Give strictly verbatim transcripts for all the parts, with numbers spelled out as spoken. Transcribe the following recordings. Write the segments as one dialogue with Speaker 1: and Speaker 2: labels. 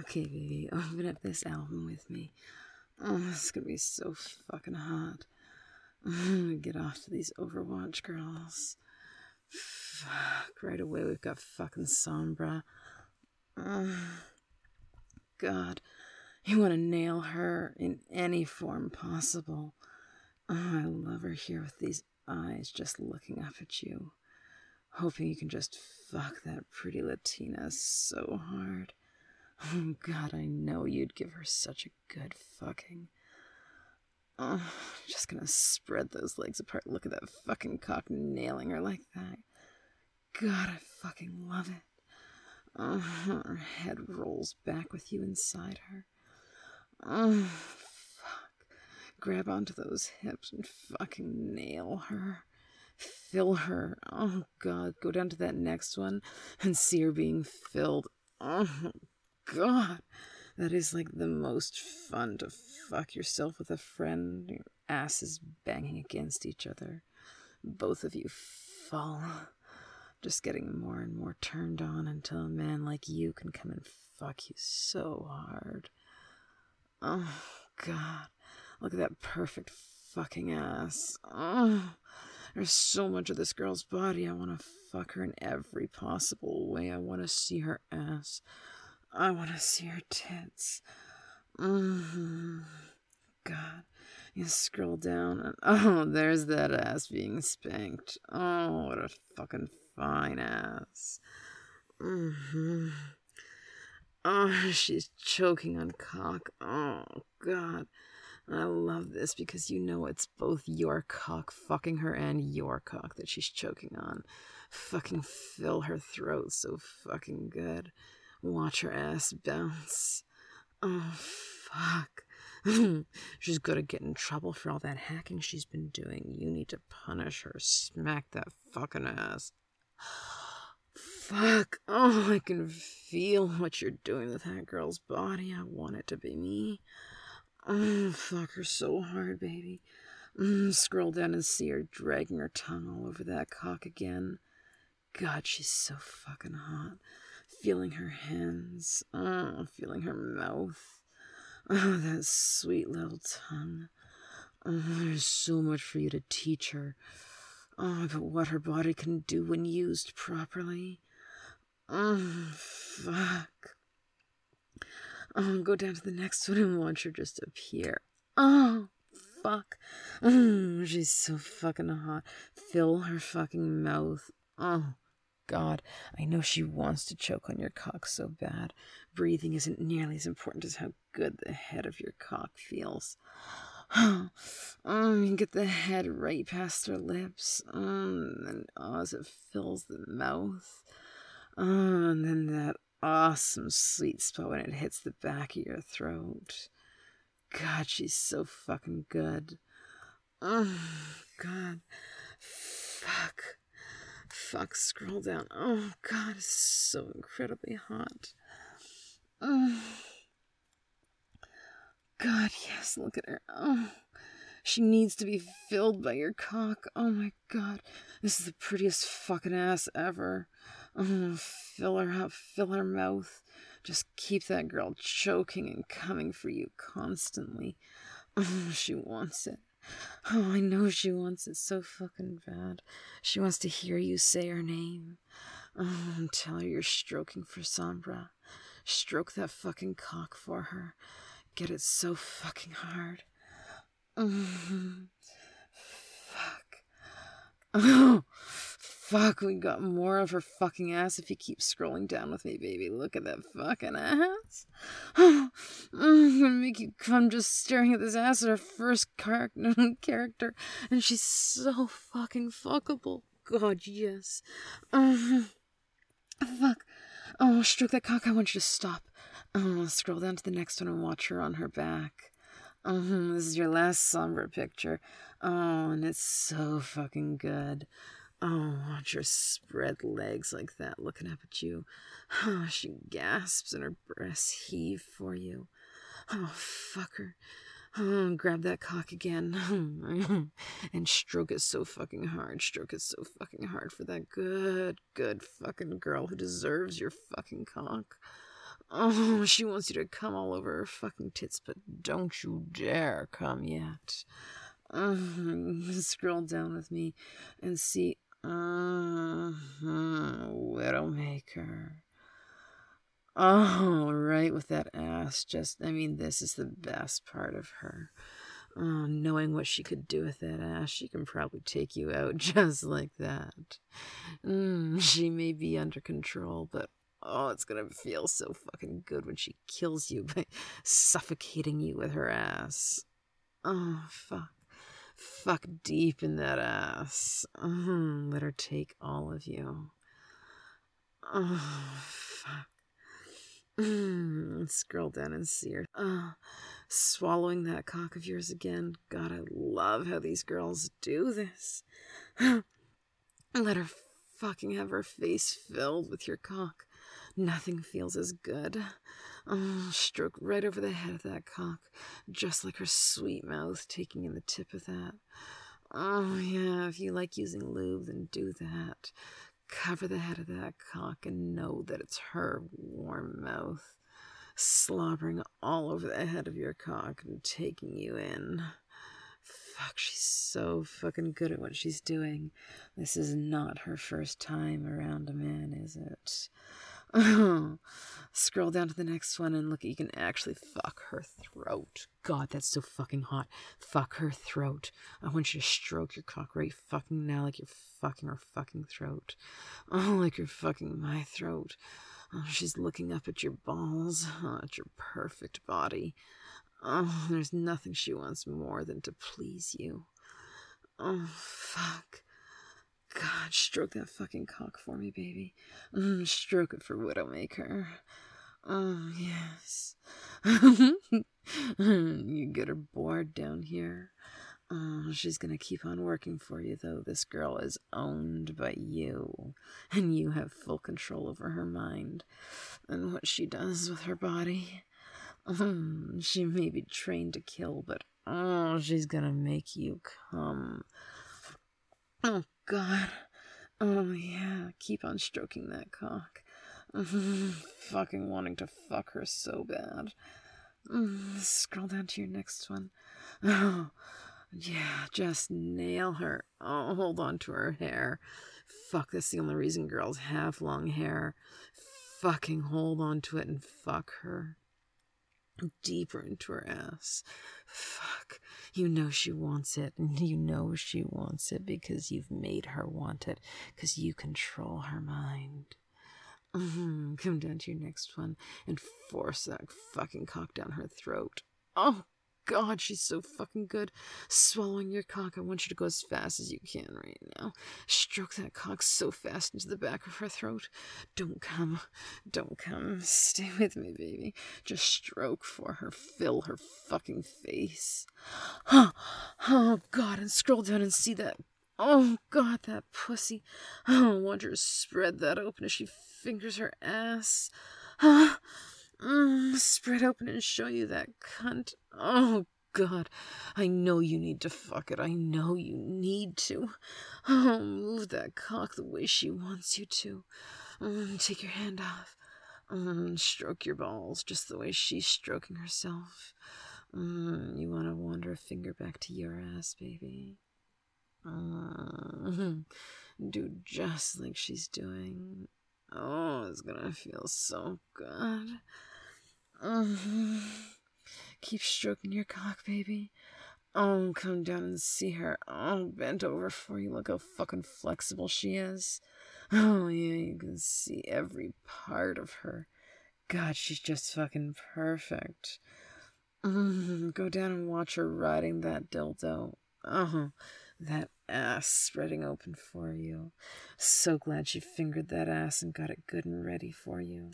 Speaker 1: Okay, baby, open up this album with me. Oh, it's gonna be so fucking hot. Get off to these Overwatch girls. Fuck, right away we've got fucking Sombra. Oh, God, you want to nail her in any form possible. Oh, I love her here with these eyes just looking up at you. Hoping you can just fuck that pretty Latina so hard. Oh, God, I know you'd give her such a good fucking. Oh, just gonna spread those legs apart. Look at that fucking cock nailing her like that. God, I fucking love it. Oh, her head rolls back with you inside her. Oh, fuck. Grab onto those hips and fucking nail her. Fill her. Oh, God. Go down to that next one and see her being filled. Oh, God. That is like the most fun to fuck yourself with a friend. Your asses banging against each other. Both of you fall. Just getting more and more turned on until a man like you can come and fuck you so hard. Oh, God. Look at that perfect fucking ass. Oh, there's so much of this girl's body. I want to fuck her in every possible way. I want to see her ass. I want to see her tits. Mm-hmm. God. You scroll down and oh, there's that ass being spanked. Oh, what a fucking fine ass. Mm-hmm. Oh, she's choking on cock. Oh, God. I love this because you know it's both your cock fucking her and your cock that she's choking on. Fucking fill her throat so fucking good. Watch her ass bounce. Oh, fuck. She's gonna get in trouble for all that hacking she's been doing. You need to punish her. Smack that fucking ass. Fuck. Oh, I can feel what you're doing with that girl's body. I want it to be me. Oh, fuck her so hard, baby. Mm, scroll down and see her dragging her tongue all over that cock again. God, she's so fucking hot. Feeling her hands. Oh, feeling her mouth. Oh, that sweet little tongue. Oh, there's so much for you to teach her. Oh, but what her body can do when used properly. Oh, fuck. Oh, go down to the next one and watch her just appear. Oh, fuck. Oh, she's so fucking hot. Fill her fucking mouth. Oh, God. I know she wants to choke on your cock so bad. Breathing isn't nearly as important as how good the head of your cock feels. Oh, you get the head right past her lips. Oh, and then oh, as it fills the mouth. Oh, and then that awesome sweet spot when it hits the back of your throat. God, she's so fucking good. Oh, God. Fuck. Fuck, scroll down. Oh, God, it's so incredibly hot. Oh. God, yes, look at her. Oh. She needs to be filled by your cock. Oh, my God. This is the prettiest fucking ass ever. Oh, fill her up, fill her mouth. Just keep that girl choking and coming for you constantly. Oh, she wants it. Oh, I know she wants it so fucking bad. She wants to hear you say her name. Oh, and tell her you're stroking for Sombra. Stroke that fucking cock for her. Get it so fucking hard. Mm-hmm. Fuck. Oh, fuck, we got more of her fucking ass if you keep scrolling down with me, baby. Look at that fucking ass. Oh, I'm gonna make you come just staring at this ass at her first car- character, and she's so fucking fuckable. God, yes. Um, fuck. Oh, stroke that cock. I want you to stop. Oh, scroll down to the next one and watch her on her back. Oh, this is your last Sombra picture. Oh, and it's so fucking good. Oh, watch her spread legs like that, looking up at you. Oh, she gasps and her breasts heave for you. Oh, fuck her. Oh, grab that cock again. And stroke it so fucking hard. Stroke it so fucking hard for that good, good fucking girl who deserves your fucking cock. Oh, she wants you to come all over her fucking tits, but don't you dare come yet. Uh, scroll down with me and see. Uh, Widowmaker. Oh, right with that ass. Just, I mean, this is the best part of her. Oh, knowing what she could do with that ass, she can probably take you out just like that. Mm, she may be under control, but oh, it's gonna feel so fucking good when she kills you by suffocating you with her ass. Oh, fuck. Fuck deep in that ass. Mm, let her take all of you. Oh, fuck. Mm, scroll down and see her. Oh, swallowing that cock of yours again. God, I love how these girls do this. Let her fucking have her face filled with your cock. Nothing feels as good. Oh, stroke right over the head of that cock, just like her sweet mouth taking in the tip of that. Oh, yeah, if you like using lube, then do that. Cover the head of that cock and know that it's her warm mouth slobbering all over the head of your cock and taking you in. Fuck, she's so fucking good at what she's doing. This is not her first time around a man, is it? Oh, scroll down to the next one and look, you can actually fuck her throat. God, that's so fucking hot. Fuck her throat. I want you to stroke your cock right fucking now like you're fucking her fucking throat. Oh, like you're fucking my throat. Oh, she's looking up at your balls, oh, at your perfect body. Oh, there's nothing she wants more than to please you. Oh, fuck. God, stroke that fucking cock for me, baby. Mm, stroke it for Widowmaker. Oh, yes. You get her bored down here. Oh, she's gonna keep on working for you, though. This girl is owned by you, and you have full control over her mind and what she does with her body. Um, she may be trained to kill, but oh, she's gonna make you come. Oh, God. Oh, yeah. Keep on stroking that cock. Fucking wanting to fuck her so bad. Mm, scroll down to your next one. Oh, yeah. Just nail her. Oh, hold on to her hair. Fuck, that's the only reason girls have long hair. Fucking hold on to it and fuck her. Deeper into her ass. Fuck. You know she wants it, and you know she wants it because you've made her want it, because you control her mind. Mm-hmm. Come down to your next one and force that fucking cock down her throat. Oh, God, she's so fucking good. Swallowing your cock, I want you to go as fast as you can right now. Stroke that cock so fast into the back of her throat. Don't come. Don't come. Stay with me, baby. Just stroke for her. Fill her fucking face. Oh, oh God, and scroll down and see that. Oh, God, that pussy. Oh, I want her to spread that open as she fingers her ass. Huh? Mm, spread open and show you that cunt. Oh, God. I know you need to fuck it. I know you need to. Oh, move that cock the way she wants you to. Mm, take your hand off. Mm, stroke your balls just the way she's stroking herself. Mm, you want to wander a finger back to your ass, baby. Mm, do just like she's doing. Oh, it's gonna feel so good. Mm-hmm. Keep stroking your cock, baby. Oh, come down and see her. Oh, bent over for you. Look how fucking flexible she is. Oh, yeah, you can see every part of her. God, she's just fucking perfect. Mm, go down and watch her riding that dildo. Oh, that ass spreading open for you. So glad she fingered that ass and got it good and ready for you.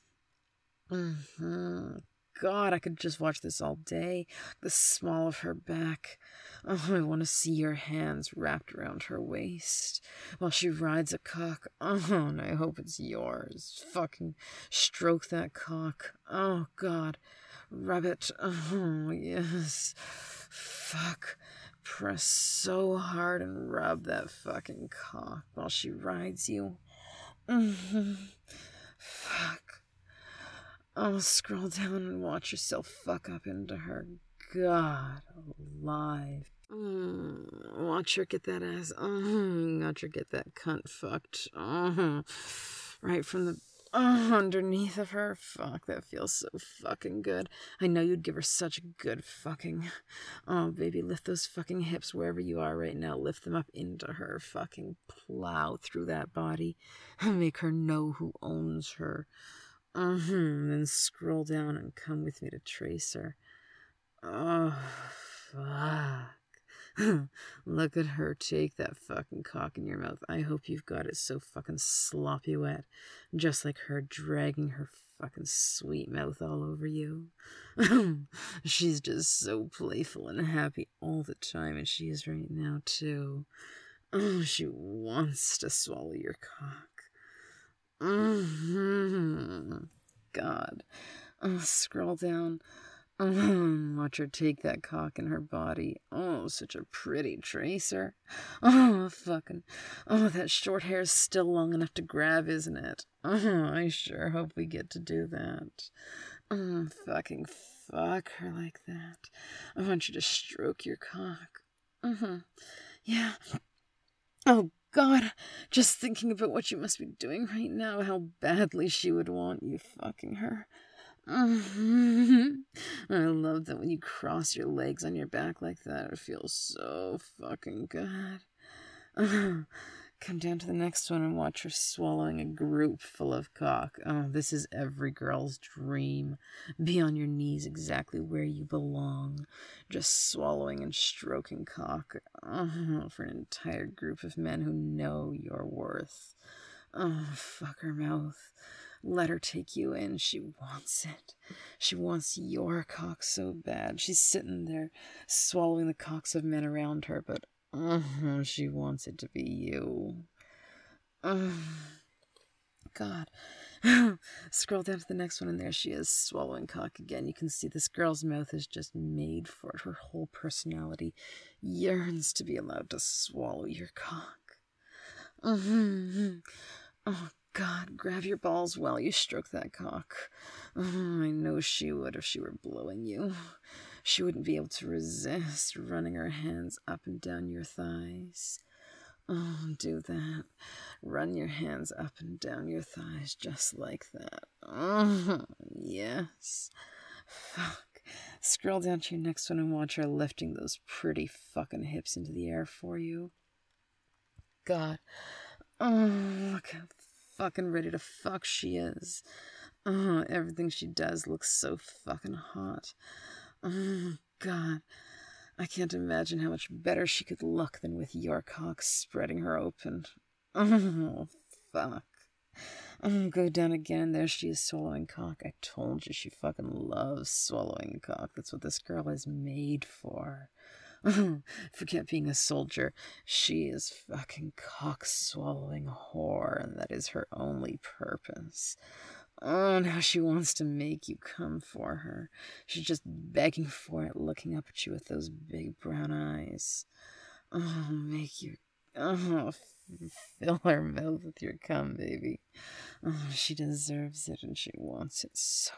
Speaker 1: Mm-hmm. God, I could just watch this all day. The small of her back. Oh, I want to see your hands wrapped around her waist while she rides a cock. Oh, and I hope it's yours. Fucking stroke that cock. Oh, God. Rub it. Oh, yes. Fuck. Press so hard and rub that fucking cock while she rides you. Mm-hmm. Fuck. Oh, scroll down and watch yourself fuck up into her. God alive. Mm, watch her get that ass. Oh, watch her get that cunt fucked. Oh, right from the oh, underneath of her. Fuck, that feels so fucking good. I know you'd give her such good fucking. Oh, baby, lift those fucking hips wherever you are right now. Lift them up into her. Fucking plow through that body. Make her know who owns her. Mm-hmm. Then scroll down and come with me to Tracer. Oh, fuck. Look at her take that fucking cock in your mouth. I hope you've got it so fucking sloppy wet. Just like her dragging her fucking sweet mouth all over you. She's just so playful and happy all the time, and she is right now, too. Oh, she wants to swallow your cock. Mm-hmm. God. Oh, scroll down. Oh, watch her take that cock in her body. Oh, such a pretty Tracer. Oh, fucking. Oh, that short hair is still long enough to grab, isn't it? Oh, I sure hope we get to do that. Oh, fucking fuck her like that. I want you to stroke your cock. Mm-hmm. Yeah. Oh, God, just thinking about what you must be doing right now, how badly she would want you fucking her. Mm-hmm. I love that when you cross your legs on your back like that, it feels so fucking good. Uh, come down to the next one and watch her swallowing a group full of cock. Oh, this is every girl's dream. Be on your knees exactly where you belong, just swallowing and stroking cock oh, for an entire group of men who know your worth. Oh, fuck her mouth. Let her take you in. She wants it. She wants your cock so bad. She's sitting there swallowing the cocks of men around her, but uh, she wants it to be you. Uh, God. Scroll down to the next one, and there she is, swallowing cock again. You can see this girl's mouth is just made for it. Her whole personality yearns to be allowed to swallow your cock. Mm-hmm. Oh, God, grab your balls while you stroke that cock. Oh, I know she would if she were blowing you. She wouldn't be able to resist running her hands up and down your thighs. Oh, do that. Run your hands up and down your thighs just like that. Oh, yes. Fuck. Scroll down to your next one and watch her lifting those pretty fucking hips into the air for you. God. Oh, look how fucking ready to fuck she is. Oh, everything she does looks so fucking hot. Oh, God. I can't imagine how much better she could look than with your cock spreading her open. Oh, fuck. Oh, go down again. There she is swallowing cock. I told you she fucking loves swallowing cock. That's what this girl is made for. Forget being a soldier. She is fucking cock-swallowing whore, and that is her only purpose. Oh, now she wants to make you come for her. She's just begging for it, looking up at you with those big brown eyes. Oh, make you... Oh, fill her mouth with your cum, baby. Oh, she deserves it, and she wants it so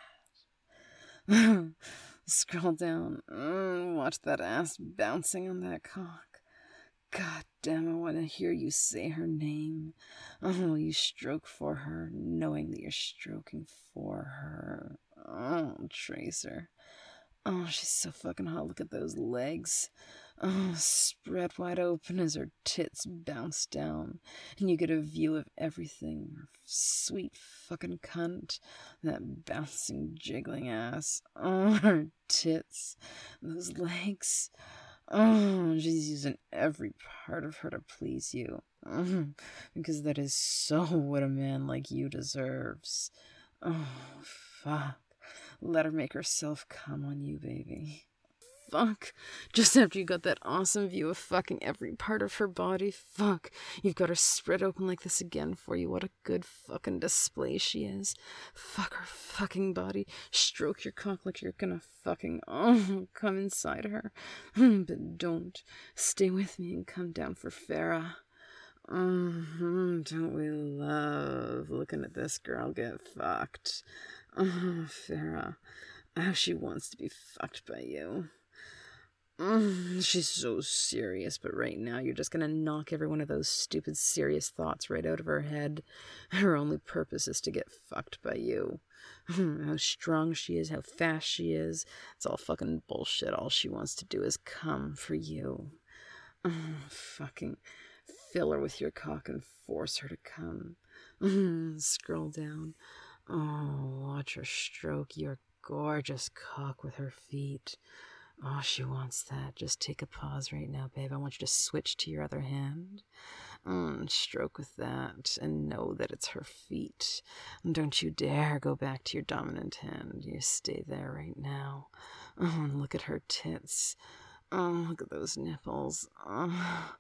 Speaker 1: bad. Scroll down. Mm, watch that ass bouncing on that cock. God damn, I want to hear you say her name. Oh, you stroke for her, knowing that you're stroking for her. Oh, Tracer. Oh, she's so fucking hot. Look at those legs. Oh, spread wide open as her tits bounce down. And you get a view of everything. Her sweet fucking cunt. That bouncing, jiggling ass. Oh, her tits. Those legs. Oh, she's using every part of her to please you. Oh, because that is so what a man like you deserves. Oh, fuck. Let her make herself come on you, baby. Fuck. Just after you got that awesome view of fucking every part of her body, fuck. You've got her spread open like this again for you. What a good fucking display she is. Fuck her fucking body. Stroke your cock like you're gonna fucking, oh, come inside her. But don't. Stay with me and come down for Farah. Mm-hmm. Don't we love looking at this girl get fucked? Oh, Farrah, how she wants to be fucked by you. Mm, she's so serious, but right now you're just gonna knock every one of those stupid serious thoughts right out of her head. Her only purpose is to get fucked by you. How strong she is, how fast she is. It's all fucking bullshit. All she wants to do is come for you. Oh, fucking fill her with your cock and force her to come. Scroll down. Oh, watch her stroke your gorgeous cock with her feet. Oh, she wants that. Just take a pause right now, babe. I want you to switch to your other hand. Mm, stroke with that and know that it's her feet. And don't you dare go back to your dominant hand. You stay there right now. Oh, and look at her tits. Oh, look at those nipples. Oh,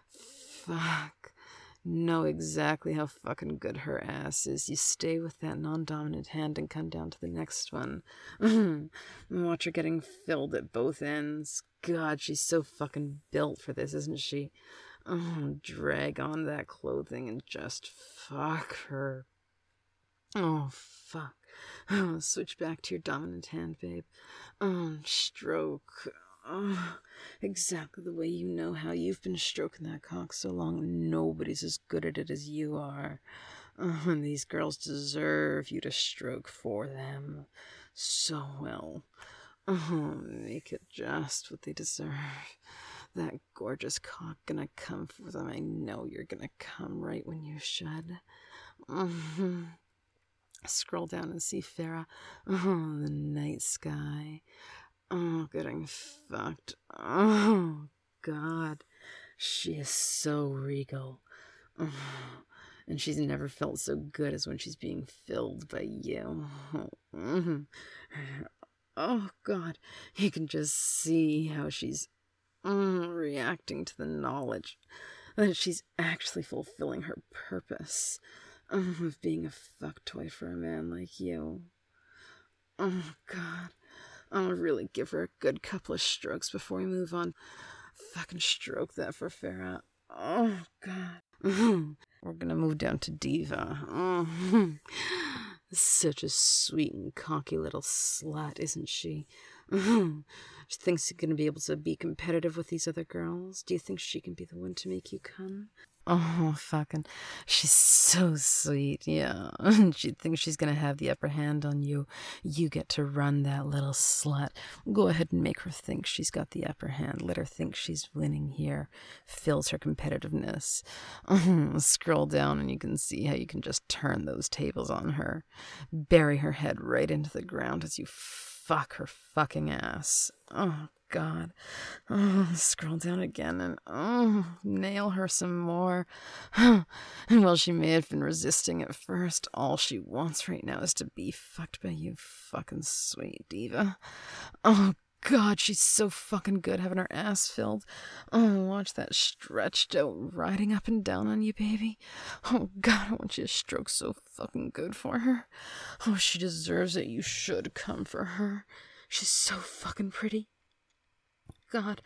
Speaker 1: fuck. Know exactly how fucking good her ass is. You stay with that non-dominant hand and come down to the next one. Watch her getting filled at both ends. God, she's so fucking built for this, isn't she? Oh, drag on that clothing and just fuck her. Oh, fuck. Oh, switch back to your dominant hand, babe. Oh, stroke. Oh, exactly the way you know how. You've been stroking that cock so long. Nobody's as good at it as you are. Oh, and these girls deserve you to stroke for them so well. Oh, make it just what they deserve. That gorgeous cock gonna come for them. I know you're gonna come right when you should. Mm-hmm. Scroll down and see Farrah. Oh, the night sky. Oh, getting fucked. Oh, God. She is so regal. Oh, and she's never felt so good as when she's being filled by you. Oh, oh God. You can just see how she's mm, reacting to the knowledge that she's actually fulfilling her purpose oh, of being a fuck toy for a man like you. Oh, God. I'll really give her a good couple of strokes before we move on. Fucking stroke that for Farrah. Oh, God. Mm-hmm. We're gonna move down to Diva. Mm-hmm. Such a sweet and cocky little slut, isn't she? Mm-hmm. She thinks she's gonna be able to be competitive with these other girls. Do you think she can be the one to make you come? Oh, fucking, she's so sweet, yeah. She thinks she's gonna have the upper hand on you. You get to run that little slut. Go ahead and make her think she's got the upper hand. Let her think she's winning here. Fills her competitiveness. Scroll down and you can see how you can just turn those tables on her. Bury her head right into the ground as you fuck her fucking ass. Oh, God. Oh, scroll down again and oh, nail her some more. And while she may have been resisting at first, all she wants right now is to be fucked by you, fucking sweet diva. Oh, God, she's so fucking good having her ass filled. Oh, watch that stretched out riding up and down on you, baby. Oh, God, I want you to stroke so fucking good for her. Oh, she deserves it. You should come for her. She's so fucking pretty. God.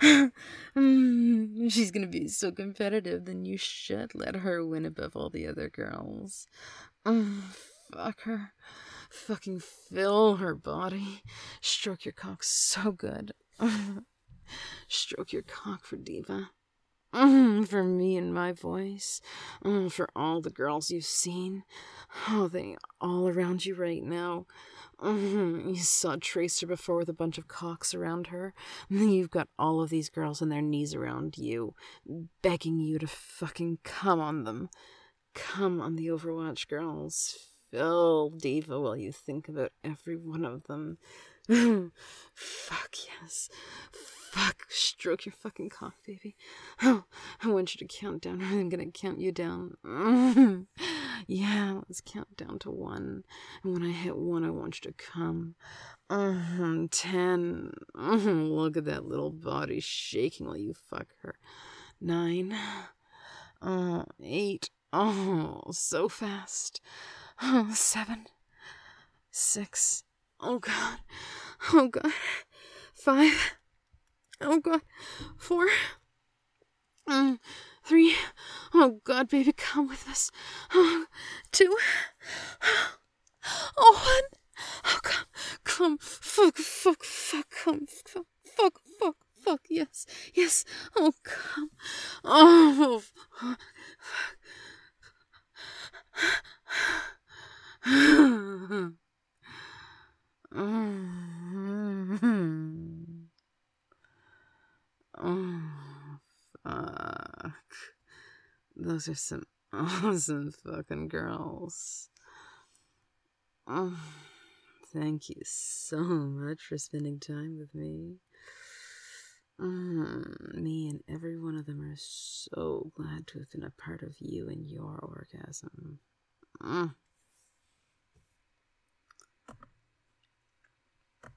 Speaker 1: mm, she's gonna be so competitive, then you should let her win above all the other girls. Mm, fuck her. Fucking fill her body. Stroke your cock so good. Stroke your cock for Diva. Mm, for me and my voice. Mm, for all the girls you've seen. Oh, they all around you right now. Mm, you saw Tracer before with a bunch of cocks around her. And then you've got all of these girls on their knees around you, begging you to fucking come on them. Come on the Overwatch girls. Fill Diva while you think about every one of them. Fuck yes. Fuck, stroke your fucking cock, baby. Oh, I want you to count down. I'm gonna count you down. Mm-hmm. Yeah, let's count down to one. And when I hit one, I want you to come. Mm-hmm. Ten. Mm-hmm. Look at that little body shaking while you fuck her. Nine. Oh, eight. Oh, so fast. Oh, seven. Six. Oh, God. Oh, God. Five. Oh, God. Four. Um, three. Oh, God, baby, come with us. Oh, two. Oh, one. Oh, come, come, fuck, fuck, fuck, come, fuck, fuck, fuck, fuck, yes, yes, oh, come, oh, fuck. Oh, fuck. Those are some awesome fucking girls. Oh, thank you so much for spending time with me. Mm, me and every one of them are so glad to have been a part of you and your orgasm. Mm.